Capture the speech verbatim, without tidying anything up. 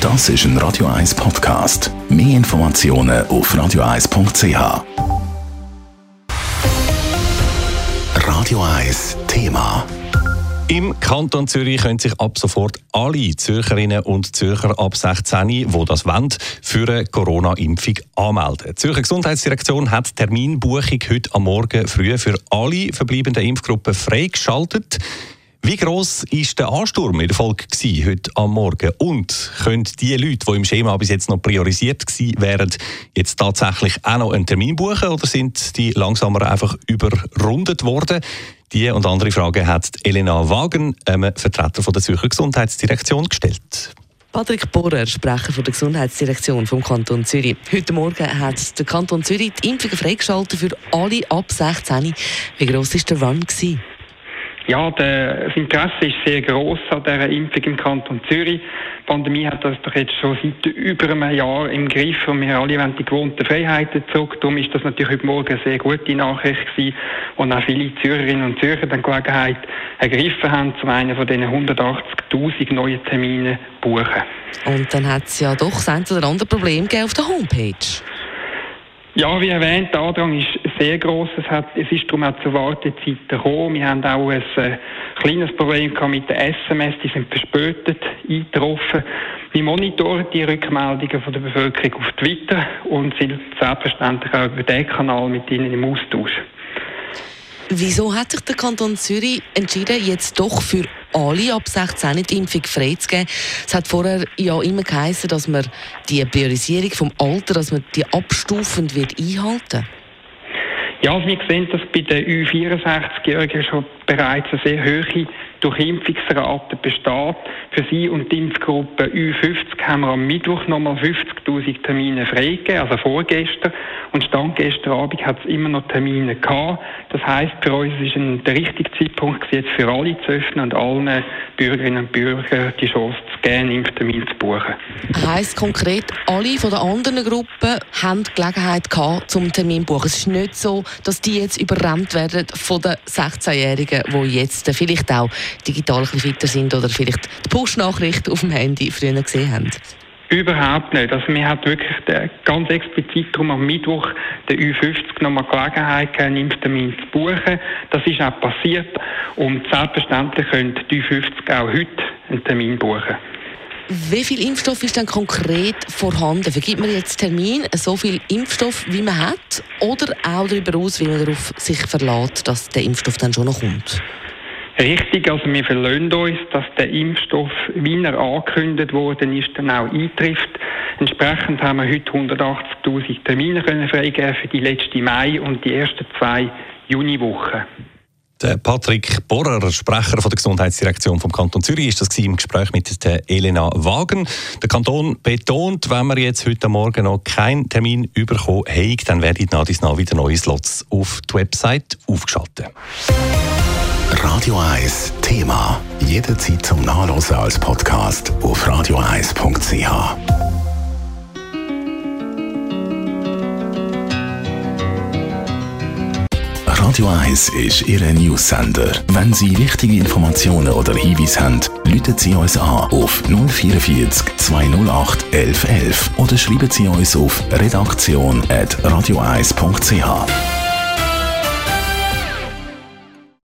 Das ist ein Radio eins Podcast. Mehr Informationen auf radio eins punkt c h. Radio eins Thema. Im Kanton Zürich können sich ab sofort alle Zürcherinnen und Zürcher ab sechzehn, die das wollen, für eine Corona-Impfung anmelden. Die Zürcher Gesundheitsdirektion hat die Terminbuchung heute am Morgen früh für alle verbleibenden Impfgruppen freigeschaltet. Wie gross war der Ansturm in der Folge heute am Morgen? Und können die Leute, die im Schema bis jetzt noch priorisiert wären, jetzt tatsächlich auch noch einen Termin buchen oder sind die langsamer einfach überrundet worden? Diese und andere Fragen hat Elena Wagen, einem Vertreter von der Zürcher Gesundheitsdirektion, gestellt. Patrick Bohrer, Sprecher von der Gesundheitsdirektion vom Kanton Zürich. Heute Morgen hat der Kanton Zürich die Impfungen freigeschaltet für alle ab sechzehn. Wie gross war der Run gewesen? Ja, der, das Interesse ist sehr gross an dieser Impfung im Kanton Zürich. Die Pandemie hat das doch jetzt schon seit über einem Jahr im Griff und wir alle wollen die gewohnten Freiheiten zurück. Darum ist das natürlich heute Morgen eine sehr gute Nachricht gewesen und auch viele Zürcherinnen und Zürcher die Gelegenheit ergriffen haben, zum einen von diesen hundertachtzigtausend neuen Terminen zu buchen. Und dann hat es ja doch das eine oder andere Problem gegeben auf der Homepage. Ja, wie erwähnt, der Andrang ist sehr gross. Es, hat, es ist darum auch zur Wartezeit gekommen. Wir haben auch ein äh, kleines Problem gehabt mit den S M S, die sind verspätet eingetroffen. Wir monitoren die Rückmeldungen von der Bevölkerung auf Twitter und sind selbstverständlich auch über diesen Kanal mit ihnen im Austausch. Wieso hat sich der Kanton Zürich entschieden, jetzt doch für alle ab sechzehn die Impfung freizugeben? Es hat vorher ja immer geheißen, dass man die Priorisierung vom Alter, dass man die abstufend wird einhalten. Ja, also wir sehen, dass bei den Ü vierundsechzig-Jährigen schon bereits eine sehr hohe Durchimpfungsrate besteht. Für sie und die Impfgruppe Ü fünfzig haben wir am Mittwoch nochmal fünfzigtausend Termine freigegeben, also vorgestern. Und Stand gestern Abend hat es immer noch Termine gehabt. Das heisst, für uns ist ein, der richtige Zeitpunkt jetzt für alle zu öffnen und allen Bürgerinnen und Bürgern die Chance zu geben, einen Impftermin zu buchen. Heisst konkret, alle von den anderen Gruppen haben die Gelegenheit gehabt, zum Termin zu buchen. Es ist nicht so, dass die jetzt überrannt werden von den sechzehnjährigen, die jetzt vielleicht auch digital ein bisschen weiter sind oder vielleicht die Push-Nachricht auf dem Handy früher gesehen haben. Überhaupt nicht. Also wir haben wirklich ganz explizit darum am Mittwoch der Ü fünfzig nochmal Gelegenheit gehabt, einen Impftermin zu buchen. Das ist auch passiert und selbstverständlich können die Ü fünfzig auch heute einen Termin buchen. Wie viel Impfstoff ist denn konkret vorhanden? Vergibt man jetzt Termin, so viel Impfstoff, wie man hat, oder auch darüber aus, wie man darauf sich verlässt, dass der Impfstoff dann schon noch kommt? Richtig, also wir verlassen uns, dass der Impfstoff, wie er angekündigt worden ist, dann auch eintrifft. Entsprechend haben wir heute hundertachtzigtausend Termine können freigeben für die letzte Mai- und die ersten zwei Juniwochen. Der Patrick Bohrer, Sprecher von der Gesundheitsdirektion vom Kanton Zürich, ist das im Gespräch mit der Elena Wagen. Der Kanton betont, wenn wir jetzt heute Morgen noch keinen Termin bekommen haben, dann werden nach dies nach wieder neue Slots auf die Website aufgeschaltet. Radio eins Thema. Jederzeit zum Nachlesen als Podcast auf radio eins punkt c h. Radio eins ist Ihr News-Sender. Wenn Sie wichtige Informationen oder Hinweise haben, rufen Sie uns an auf null vierundvierzig zweihundertacht elf elf oder schreiben Sie uns auf redaktion at radio eins punkt c h.